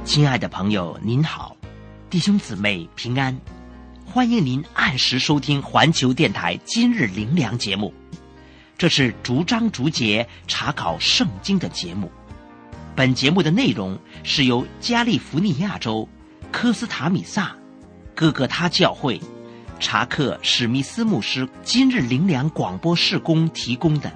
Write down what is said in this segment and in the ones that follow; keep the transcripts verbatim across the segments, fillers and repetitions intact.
亲爱的朋友您好，弟兄姊妹平安，欢迎您按时收听环球电台今日灵粮节目。这是逐章逐节查考圣经的节目。本节目的内容是由加利福尼亚州科斯塔米萨哥哥他教会查克史密斯牧师今日灵粮广播事工提供的。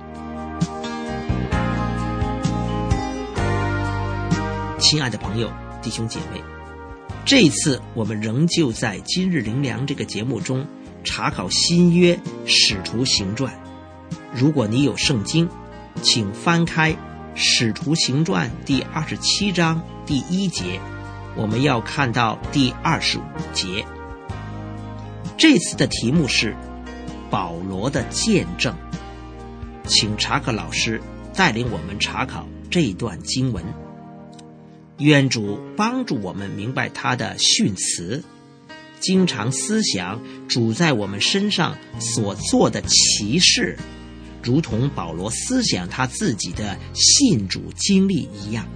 亲爱的朋友弟兄姐妹，这一次我们仍旧在今日灵粮这个节目中查考新约使徒行传。如果你有圣经，请翻开使徒行传第二十七章第一节，我们要看到第二十五节。这次的题目是保罗的见证，请查克老师带领我们查考这一段经文。愿主帮助我们明白他的训词，经常思想主在我们身上所做的奇事，如同保罗思想他自己的信主经历一样。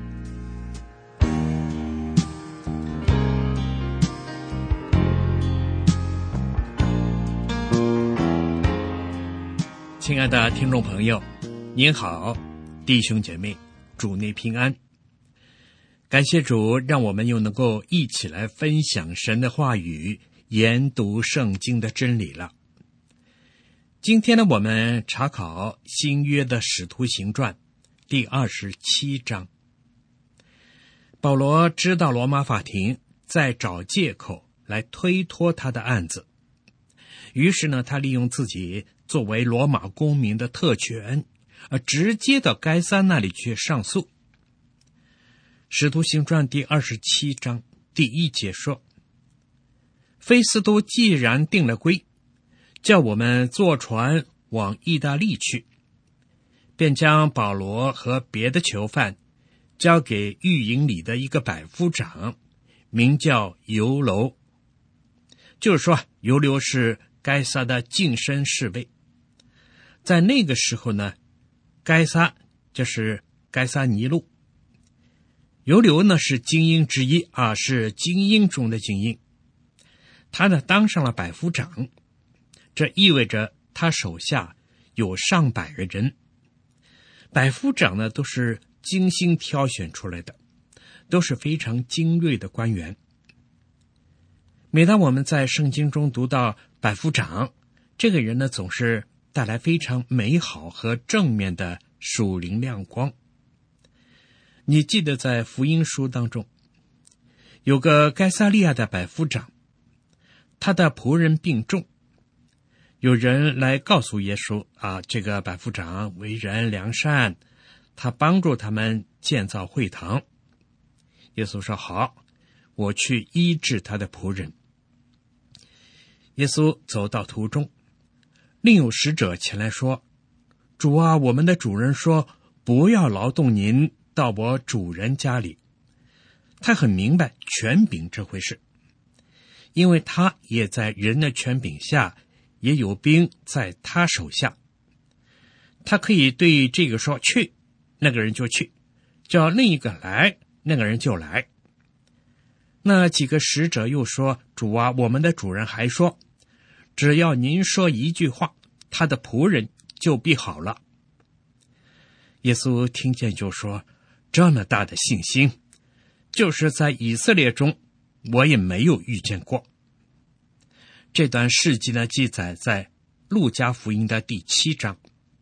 亲爱的听众朋友，您好，弟兄姐妹，主内平安。感谢主，让我们又能够一起来分享神的话语，研读圣经的真理了。今天呢，我们查考新约的使徒行传第二十七章。保罗知道罗马法庭在找借口来推脱他的案子，于是呢，他利用自己作为罗马公民的特权，而直接到该撒那里去上诉。使徒行传第二十七章第一节说，菲斯都既然定了规，叫我们坐船往意大利去，便将保罗和别的囚犯交给狱营里的一个百夫长，名叫犹流。就是说，犹流是该撒的近身侍卫。在那个时候呢，该撒就是该撒尼路，犹流呢是精英之一啊，是精英中的精英。他呢当上了百夫长，这意味着他手下有上百个人。百夫长呢都是精心挑选出来的，都是非常精锐的官员。每当我们在圣经中读到百夫长，这个人呢总是带来非常美好和正面的属灵亮光。你记得在福音书当中，有个该撒利亚的百夫长，他的仆人病重，有人来告诉耶稣啊，这个百夫长为人良善，他帮助他们建造会堂。耶稣说好，我去医治他的仆人。耶稣走到途中，另有使者前来说，主啊，我们的主人说不要劳动您到我主人家里。他很明白权柄这回事，因为他也在人的权柄下，也有兵在他手下。他可以对这个说去，那个人就去，叫另一个来，那个人就来。那几个使者又说，主啊，我们的主人还说，只要您说一句话，他的仆人就必好了。耶稣听见就说，这么大的信心，就是在以色列中我也没有遇见过。这段事迹呢，记载在路加福音的第七章。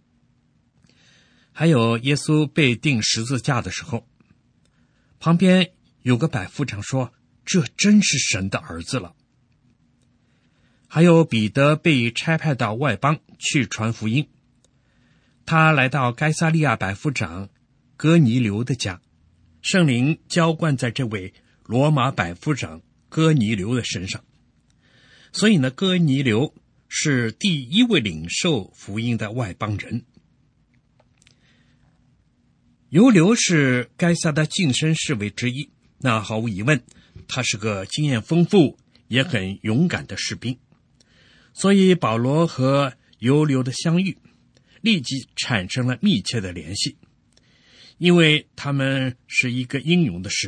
还有耶稣被钉十字架的时候，旁边有个百夫长说，这真是神的儿子了。还有彼得被差派到外邦去传福音，他来到该撒利亚百夫长哥尼流的家，圣灵浇灌在这位罗马百夫长哥尼流的身上，所以呢，哥尼流是第一位领受福音的外邦人。犹流是该撒的近身侍卫之一，那毫无疑问，他是个经验丰富也很勇敢的士兵。所以保罗和犹流的相遇立即产生了密切的联系，因为他们是一个英勇的士兵，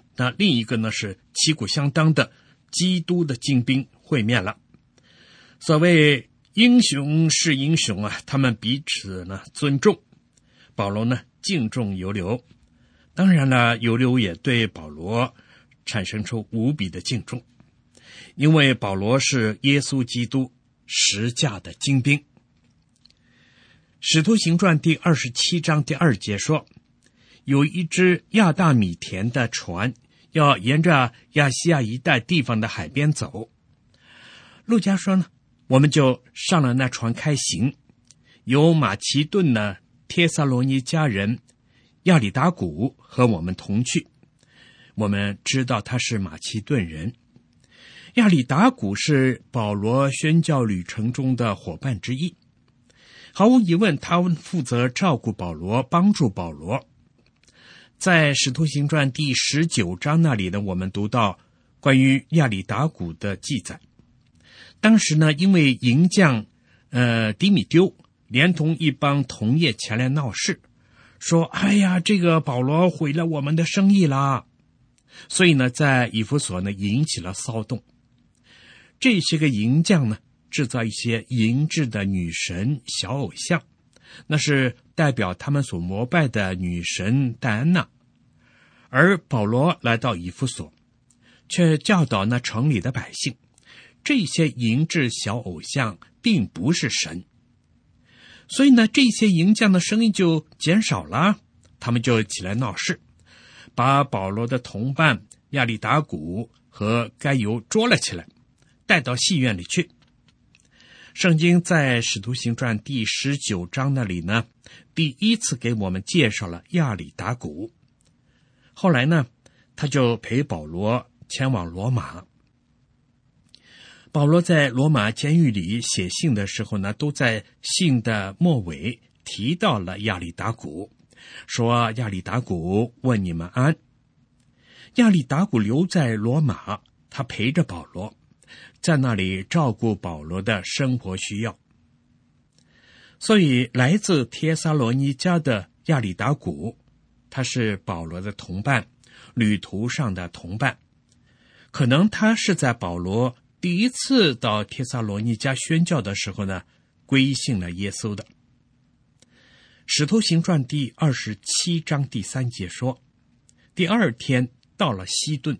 那另一个呢是旗鼓相当的基督的精兵会面了。所谓英雄是英雄啊，他们彼此呢尊重，保罗呢敬重犹流，当然了，犹流也对保罗产生出无比的敬重，因为保罗是耶稣基督十架的精兵。使徒行传第二十七章第二节说，有一只亚大米田的船要沿着亚细亚一带地方的海边走。路加说呢，我们就上了那船开行，有马其顿的帖撒罗尼迦人亚里达古和我们同去。我们知道他是马其顿人。亚里达古是保罗宣教旅程中的伙伴之一，毫无疑问，他负责照顾保罗，帮助保罗。在使徒行传第十九章那里呢，我们读到关于亚里达古的记载。当时呢，因为营将呃迪米丢连同一帮同业前来闹事，说哎呀，这个保罗毁了我们的生意啦，所以呢在以弗所呢引起了骚动。这些个营将呢制造一些银制的女神小偶像，那是代表他们所膜拜的女神戴安娜。而保罗来到以弗所，却教导那城里的百姓，这些银制小偶像并不是神。所以呢，这些营将的生意就减少了，他们就起来闹事，把保罗的同伴亚里达古和该犹捉了起来，带到戏院里去。圣经在使徒行传第十九章那里呢，第一次给我们介绍了亚里达古。后来呢，他就陪保罗前往罗马。保罗在罗马监狱里写信的时候呢，都在信的末尾提到了亚里达古，说亚里达古问你们安。亚里达古留在罗马，他陪着保罗，在那里照顾保罗的生活需要。所以来自帖撒罗尼迦的亚里达古，他是保罗的同伴，旅途上的同伴。可能他是在保罗第一次到帖撒罗尼迦宣教的时候呢，归信了耶稣的。使徒行传第二十七章第三节说，第二天到了西顿。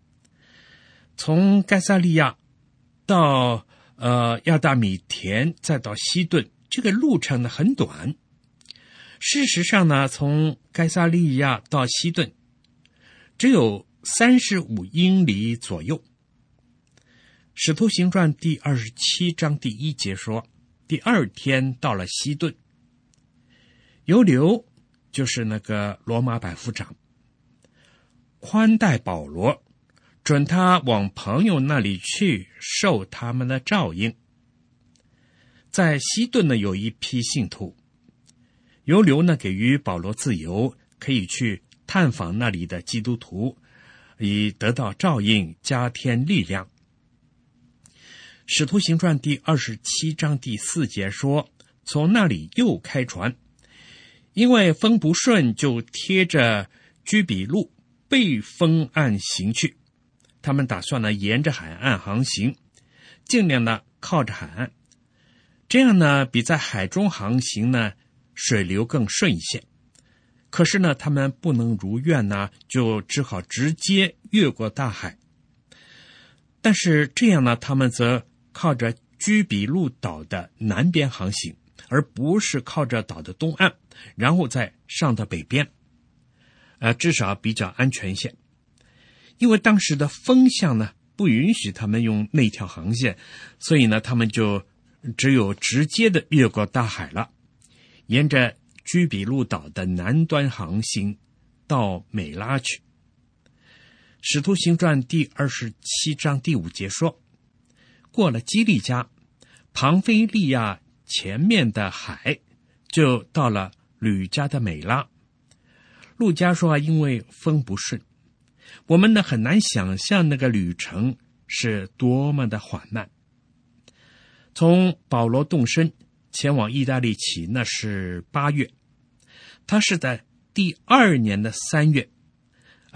从该撒利亚到呃亚大米田再到西顿，这个路程呢很短。事实上呢，从该撒利亚到西顿只有三十五英里左右。使徒行传第二十七章第一节说，第二天到了西顿。犹流就是那个罗马百夫长，宽待保罗，准他往朋友那里去受他们的照应。在西顿呢有一批信徒，犹流呢给予保罗自由，可以去探访那里的基督徒，以得到照应，加添力量。使徒行传第二十七章第四节说，从那里又开船，因为风不顺，就贴着居比路背风岸行去。他们打算呢沿着海岸航行，尽量呢靠着海岸，这样呢比在海中航行呢水流更顺一些。可是呢他们不能如愿呢，就只好直接越过大海。但是这样呢他们则靠着居比路岛的南边航行，而不是靠着岛的东岸，然后再上到北边，呃，至少比较安全一些。因为当时的风向呢不允许他们用那条航线，所以呢他们就只有直接的越过大海了，沿着居比路岛的南端航行到美拉去。使徒行传第二十七章第五节说，过了基利家，庞菲利亚前面的海，就到了吕家的美拉。路加说啊，因为风不顺，我们呢很难想象那个旅程是多么的缓慢。从保罗动身前往意大利起，那是八月，他是在第二年的三月，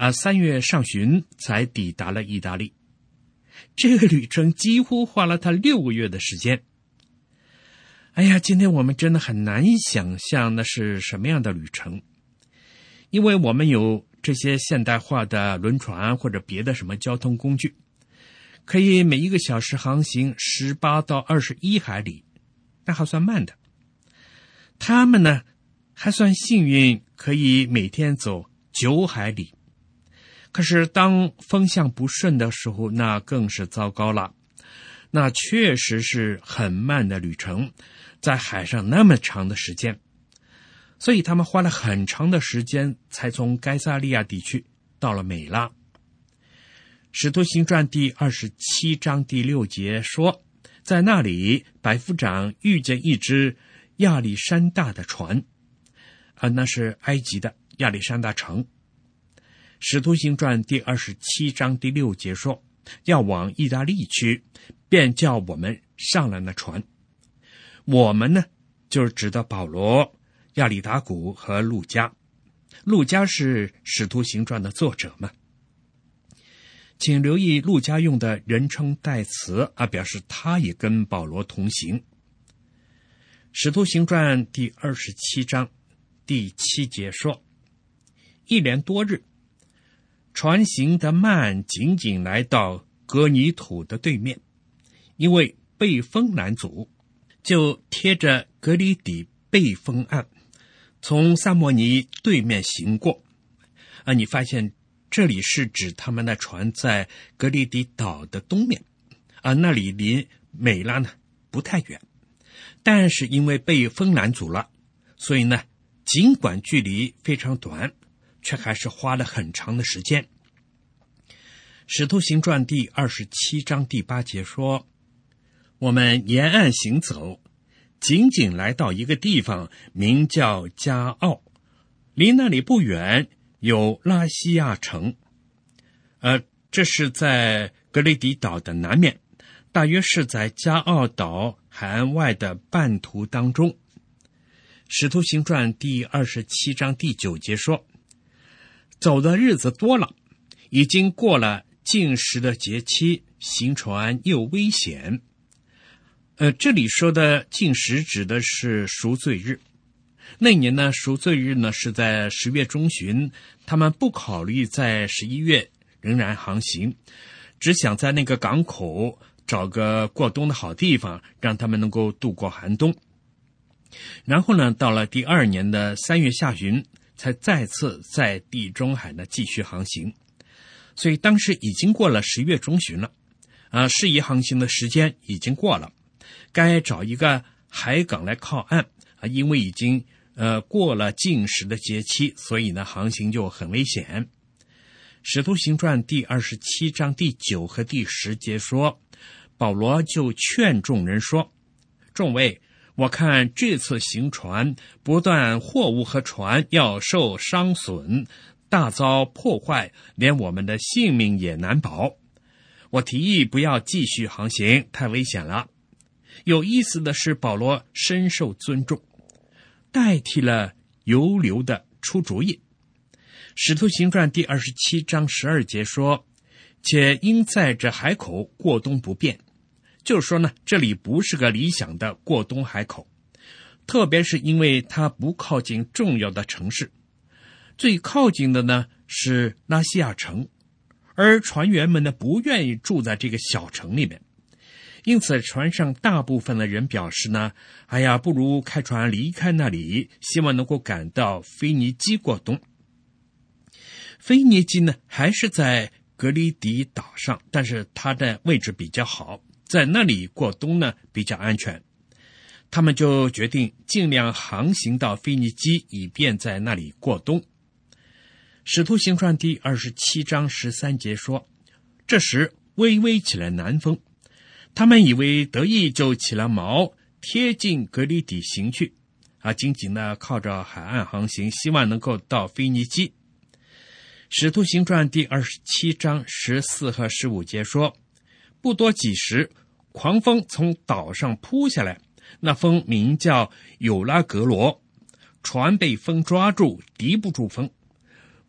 啊，三月上旬才抵达了意大利。这个旅程几乎花了他六个月的时间。哎呀，今天我们真的很难想象那是什么样的旅程，因为我们有这些现代化的轮船或者别的什么交通工具，可以每一个小时航行十八到二十一海里，那还算慢的。他们呢，还算幸运，可以每天走九海里。可是当风向不顺的时候，那更是糟糕了。那确实是很慢的旅程，在海上那么长的时间，所以他们花了很长的时间才从该萨利亚地区到了美拉。使徒行传第二十七章第六节说，在那里百夫长遇见一只亚历山大的船，啊，那是埃及的亚历山大城。使徒行传第二十七章第六节说，要往意大利去，便叫我们上了那船。我们呢，就是指的保罗、亚里达古和路加。路加是使徒行传的作者嘛。请留意路加用的人称代词啊，表示他也跟保罗同行。使徒行传第二十七章第七节说，一连多日，船行得慢，仅仅来到格尼土的对面，因为被风拦阻，就贴着格里底背风岸，从萨摩尼对面行过。啊，你发现这里是指他们的船在格里底岛的东面，啊，那里离美拉呢不太远，但是因为被风拦阻了，所以呢，尽管距离非常短，却还是花了很长的时间。使徒行传第二十七章第八节说，我们沿岸行走，仅仅来到一个地方，名叫加奥，离那里不远有拉西亚城。呃，这是在格雷迪岛的南面，大约是在加奥岛海岸外的半途当中。使徒行传第二十七章第九节说，走的日子多了，已经过了禁食的节期，行船又危险。呃，这里说的禁食指的是赎罪日。那年呢，赎罪日呢是在十月中旬，他们不考虑在十一月仍然航行，只想在那个港口找个过冬的好地方，让他们能够度过寒冬。然后呢，到了第二年的三月下旬，才再次在地中海呢继续航行。所以当时已经过了十月中旬了，啊，适宜航行的时间已经过了，该找一个海港来靠岸啊，因为已经呃过了禁食的节期，所以呢航行就很危险。使徒行传第二十七章第九和第十节说，保罗就劝众人说，众位，我看这次行船，不但货物和船要受伤损，大遭破坏，连我们的性命也难保。我提议不要继续航行，太危险了。有意思的是，保罗深受尊重，代替了游流的出主意。使徒行传第二十七章十二节说，且因在这海口过冬不便，就是说呢，这里不是个理想的过冬海口，特别是因为它不靠近重要的城市，最靠近的呢是拉西亚城，而船员们呢不愿意住在这个小城里面，因此船上大部分的人表示呢，哎呀，不如开船离开那里，希望能够赶到腓尼基过冬。腓尼基呢还是在格里底岛上，但是它的位置比较好，在那里过冬呢比较安全。他们就决定尽量航行到腓尼基，以便在那里过冬。使徒行传第二十七章十三节说，这时微微起了南风，他们以为得意，就起了锚，贴近格里底行去，啊，紧紧的靠着海岸航行，希望能够到腓尼基。使徒行传第二十七章十四和十五节说，不多几时，狂风从岛上扑下来，那风名叫有拉格罗，船被风抓住，敌不住风。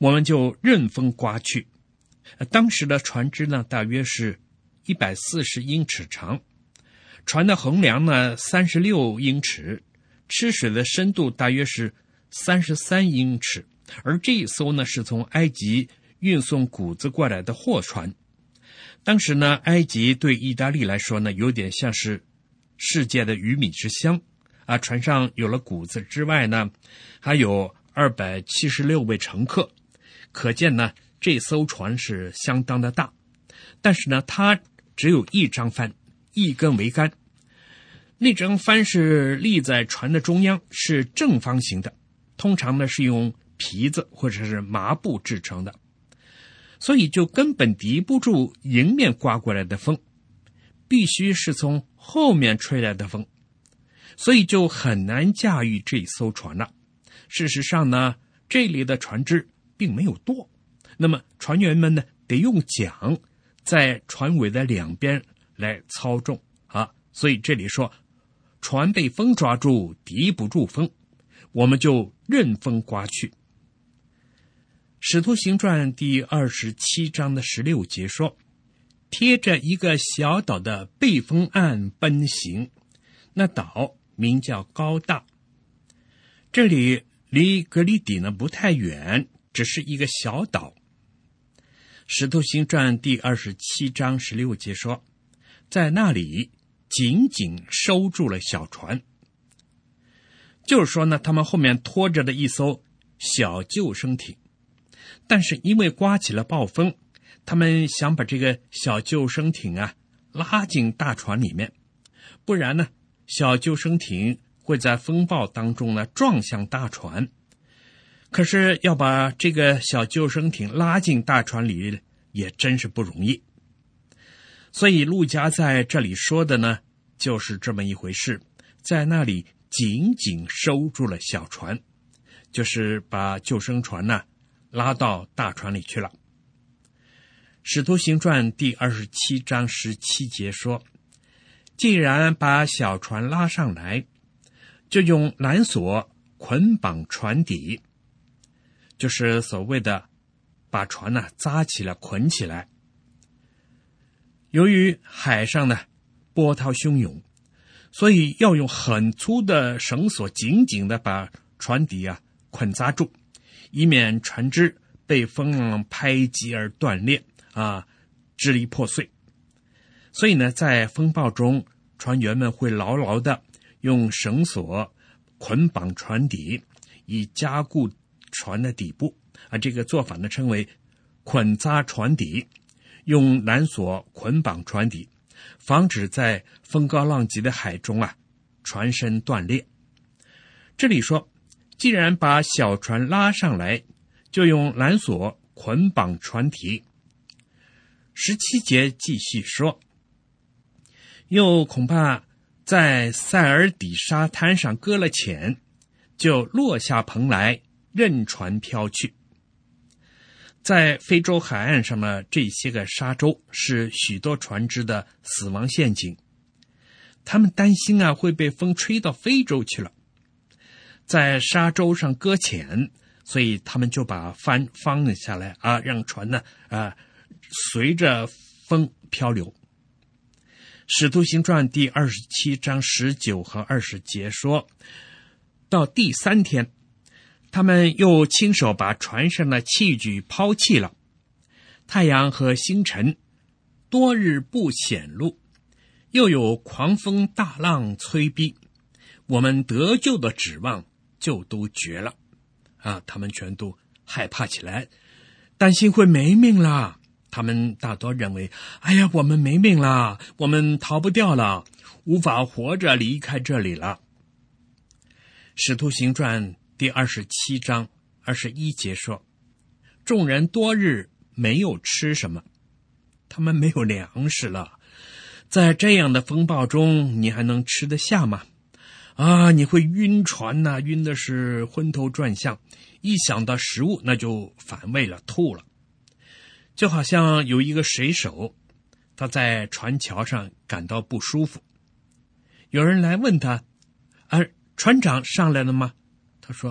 我们就任风刮去。当时的船只呢，大约是一百四十英尺长，船的横梁呢三十六英尺，吃水的深度大约是三十三英尺。而这一艘呢，是从埃及运送谷子过来的货船。当时呢，埃及对意大利来说呢，有点像是世界的鱼米之乡啊。船上有了谷子之外呢，还有二百七十六位乘客，可见呢，这艘船是相当的大。但是呢，它只有一张帆，一根桅杆。那张帆是立在船的中央，是正方形的，通常呢是用皮子或者是麻布制成的，所以就根本敌不住迎面刮过来的风，必须是从后面吹来的风，所以就很难驾驭这艘船了。事实上呢，这里的船只并没有舵，那么船员们呢得用桨在船尾的两边来操纵啊。所以这里说船被风抓住，敌不住风，我们就任风刮去。使徒行传第二十七章的十六节说，贴着一个小岛的背风岸奔行，那岛名叫高大。这里离格里底呢不太远，只是一个小岛。使徒行传第二十七章十六节说，在那里紧紧收住了小船。就是说呢，他们后面拖着的一艘小救生艇，但是因为刮起了暴风，他们想把这个小救生艇啊拉进大船里面，不然呢，小救生艇会在风暴当中呢撞向大船。可是要把这个小救生艇拉进大船里也真是不容易。所以路加在这里说的呢，就是这么一回事，在那里紧紧收住了小船，就是把救生船呢拉到大船里去了。使徒行传第二十七章十七节说，既然把小船拉上来，就用缆索捆绑船底，就是所谓的把船呢扎起来捆起来。由于海上呢波涛汹涌，所以要用很粗的绳索紧紧的把船底啊捆扎住，以免船只被风拍击而断裂啊，支离破碎。所以呢，在风暴中，船员们会牢牢的用绳索捆绑船底，以加固船的底部啊。这个做法呢称为捆扎船底，用缆索捆绑船底，防止在风高浪急的海中啊船身断裂。这里说，既然把小船拉上来，就用缆索捆绑船体。十七节继续说，又恐怕在塞尔底沙滩上搁了浅，就落下棚来，任船飘去。在非洲海岸上的这些个沙洲是许多船只的死亡陷阱，他们担心啊会被风吹到非洲去了。在沙洲上搁浅，所以他们就把帆放下来啊，让船呢啊随着风漂流。使徒行传第二十七章十九和二十节说，到第三天，他们又亲手把船上的器具抛弃了，太阳和星辰多日不显露，又有狂风大浪催逼，我们得救的指望就都绝了啊！他们全都害怕起来，担心会没命了。他们大多认为，哎呀，我们没命了，我们逃不掉了，无法活着离开这里了。使徒行传第二十七章二十一节说，众人多日没有吃什么，他们没有粮食了。在这样的风暴中，你还能吃得下吗？啊，你会晕船呐、啊，晕的是昏头转向，一想到食物那就反胃了，吐了。就好像有一个水手，他在船桥上感到不舒服，有人来问他，啊，船长上来了吗？他说，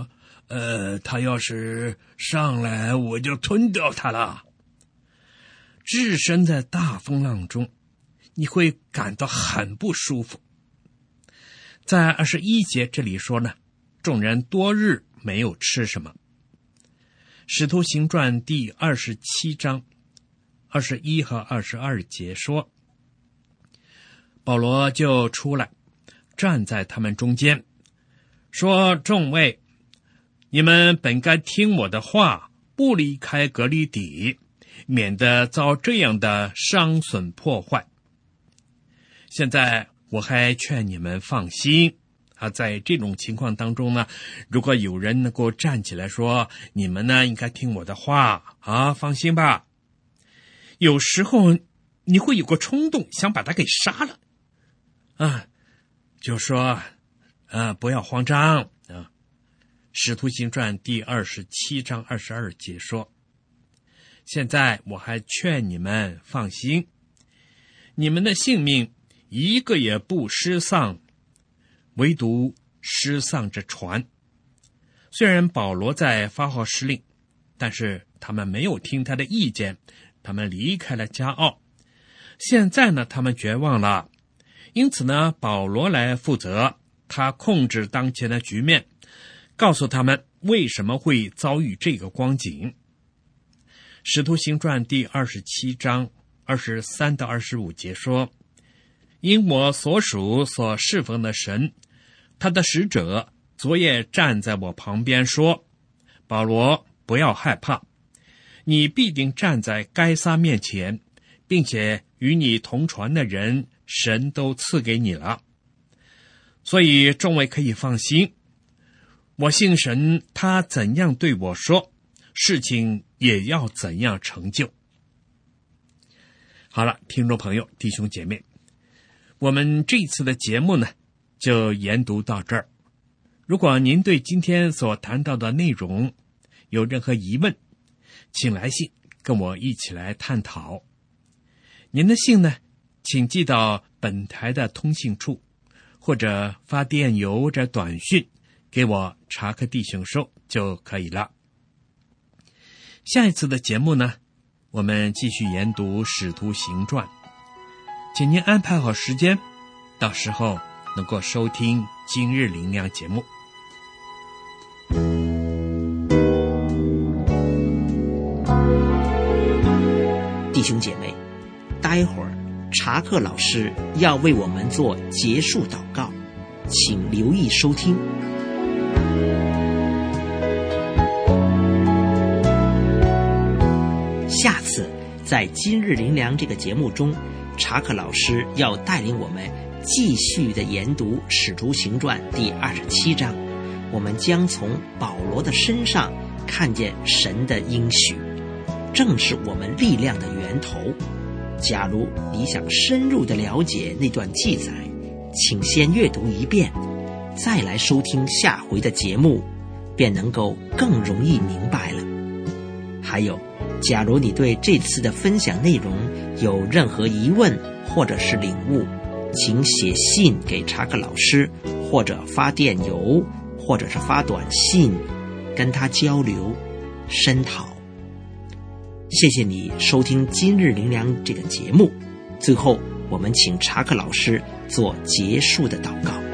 呃，他要是上来，我就吞掉他了。置身在大风浪中，你会感到很不舒服。在二十一节这里说呢，众人多日没有吃什么。使徒行传第二十七章二十一和二十二节说，保罗就出来，站在他们中间，说：众位，你们本该听我的话，不离开革哩底，免得遭这样的伤损破坏。现在我还劝你们放心啊，在这种情况当中呢，如果有人能够站起来说，你们呢应该听我的话啊，放心吧。有时候你会有个冲动，想把他给杀了啊，就说啊，不要慌张啊。使徒行传第二十七章二十二节说，现在我还劝你们放心，你们的性命一个也不失丧，唯独失丧着船。虽然保罗在发号施令，但是他们没有听他的意见，他们离开了加奥。现在呢，他们绝望了，因此呢，保罗来负责，他控制当前的局面，告诉他们为什么会遭遇这个光景。使徒行传第二十七章二十三到二十五节说，因我所属所侍奉的神，他的使者昨夜站在我旁边说，保罗，不要害怕，你必定站在该撒面前，并且与你同船的人神都赐给你了，所以众位可以放心，我信神，他怎样对我说，事情也要怎样成就。好了，听众朋友，弟兄姐妹，我们这次的节目呢，就研读到这儿。如果您对今天所谈到的内容有任何疑问，请来信跟我一起来探讨。您的信呢，请寄到本台的通信处，或者发电邮或者短讯给我查克弟兄收就可以了。下一次的节目呢，我们继续研读使徒行传，请您安排好时间，到时候能够收听今日灵粮节目。 弟兄姐妹，待会儿查克老师要为我们做结束祷告，请留意收听。下次在今日灵粮这个节目中，查克老师要带领我们继续的研读使徒行传第二十七章，我们将从保罗的身上看见神的应许，正是我们力量的源头。假如你想深入的了解那段记载，请先阅读一遍，再来收听下回的节目，便能够更容易明白了。还有，假如你对这次的分享内容有任何疑问或者是领悟，请写信给查克老师，或者发电邮，或者是发短信，跟他交流深讨。谢谢你收听今日灵粮这个节目，最后我们请查克老师做结束的祷告。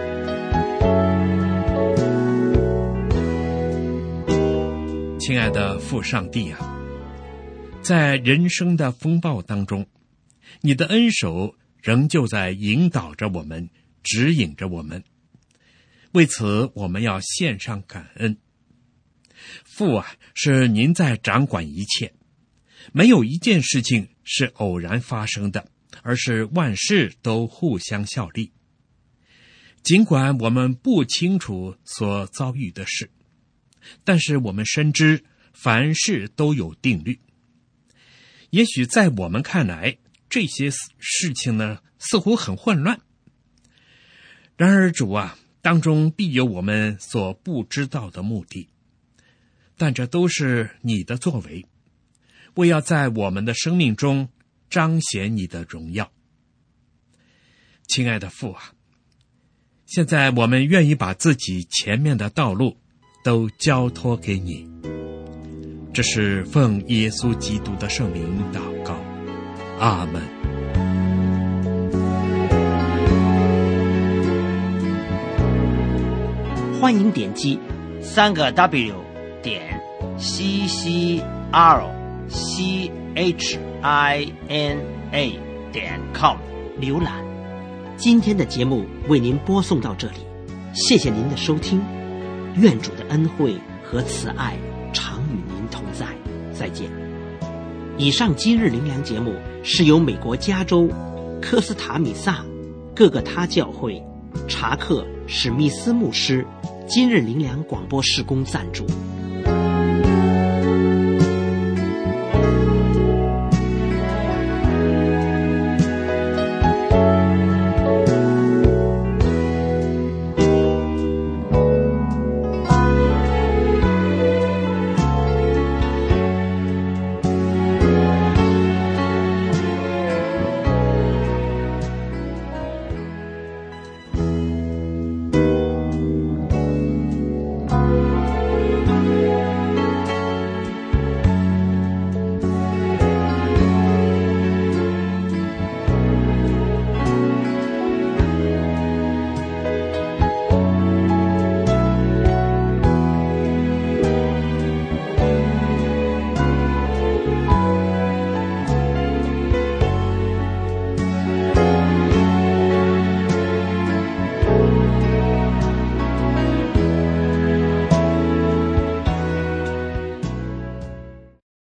亲爱的父上帝啊，在人生的风暴当中，你的恩手仍旧在引导着我们，指引着我们，为此我们要献上感恩。父啊，是您在掌管一切，没有一件事情是偶然发生的，而是万事都互相效力。尽管我们不清楚所遭遇的事，但是我们深知凡事都有定律。也许在我们看来，这些事情呢，似乎很混乱。然而主啊，当中必有我们所不知道的目的，但这都是你的作为，为要在我们的生命中彰显你的荣耀。亲爱的父啊，现在我们愿意把自己前面的道路都交托给你。这是奉耶稣基督的圣名祷告，阿们。 欢迎点击三个 W 点 C C R C H I N A 点 com 浏览。今天的节目为您播送到这里，谢谢您的收听，愿主的恩惠和慈爱常与您同在，再见。以上今日灵粮节目是由美国加州科斯塔米萨各个他教会查克史密斯牧师今日灵粮广播事工赞助。